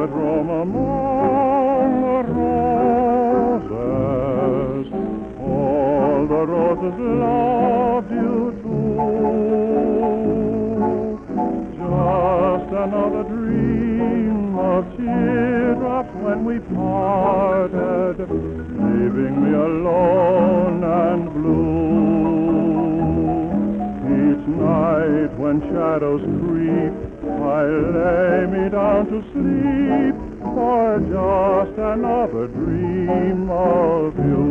that roam among the roses. All the roses loved you too. Just another dream of teardrops when we parted, leaving me alone and blue. Each night when shadows creep, I lay me down to sleep for just another dream of you.